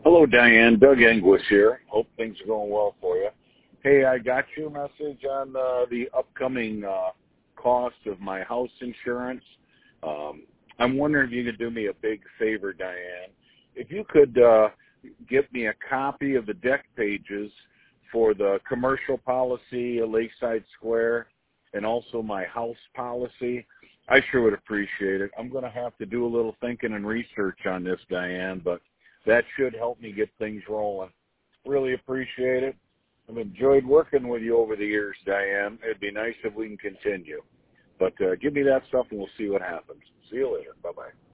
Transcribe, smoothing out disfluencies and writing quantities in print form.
Hello, Diane. Doug English here. Hope things are going well for you. Hey, I got your message on the upcoming cost of my house insurance. I'm wondering if you could do me a big favor, Diane. If you could get me a copy of the deck pages for the commercial policy, Lakeside Square, and also my house policy, I sure would appreciate it. I'm going to have to do a little thinking and research on this, Diane, but that should help me get things rolling. Really appreciate it. I've enjoyed working with you over the years, Diane. It'd be nice if we can continue. But give me that stuff and we'll see what happens. See you later. Bye-bye.